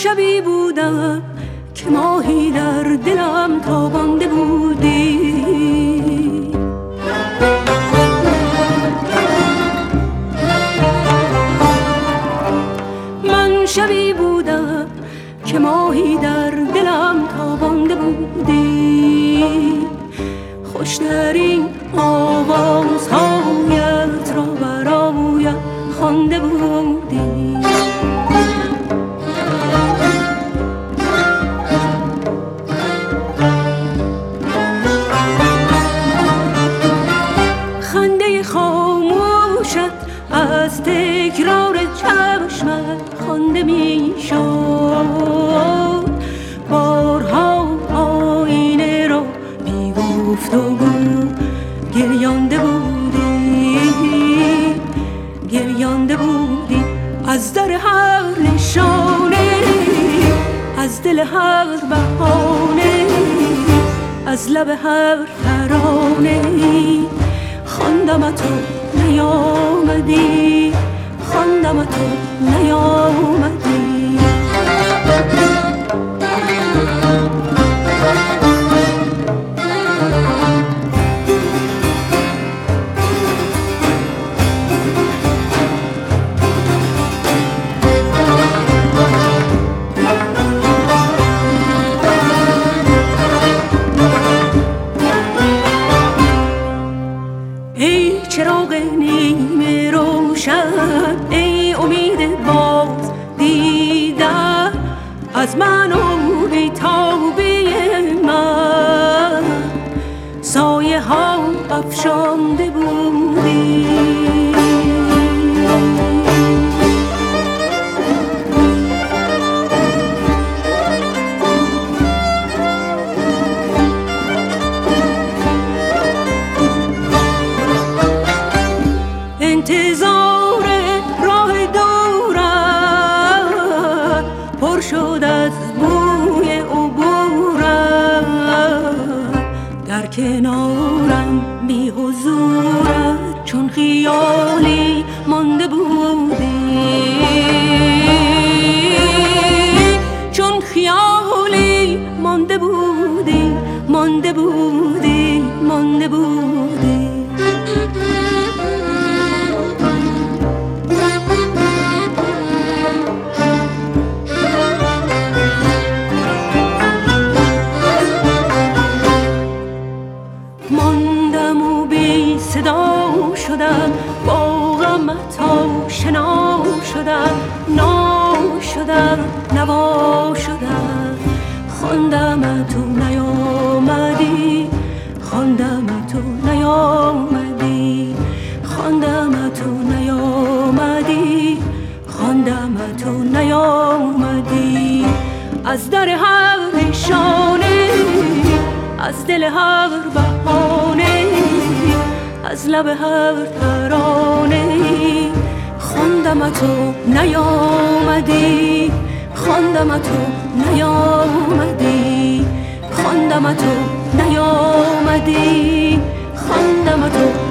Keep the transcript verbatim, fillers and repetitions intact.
شبی بودم که ماهی در دلم تابانده بودی. من شبی بودم که ماهی در دلم تابانده بودی. خوشترین آوازهایت را برایم خوانده بودی. خنده خاموشت از تکرار چشمت خوانده می شد. بارها آینه را بی گفتگو گریانده بودی، گریانده بودی. از در هر نشانه، از دل هر بهانه، از لب هر ترانه خواندم تو نیامدی، خواندم تو نیامدی. ای چراغ نیمه روشن، ای امید باز دیدن از من و بی‌تابی من، سایه ها افشانده بودی. انتظار راه دورم پر شد از بوی عبورم، در کنارم بی حضورت چون خیالی مانده بودی، چون خیالی مانده بودی، مانده بودی، مانده بودی. ماندم و بی صدا شدم، با غمت آشنا شدم، نا شدم، نوا شدم. خواندم تو نیامدی، خواندم تو نیامدی، خواندم تو نیامدی، خواندم تو نیامدی. از در هر نشانه، از دل هر بهانه، از لب هر ترانه خواندم تو نیامدی، خواندم تو نیامدی، خواندم تو نیامدی، خواندم تو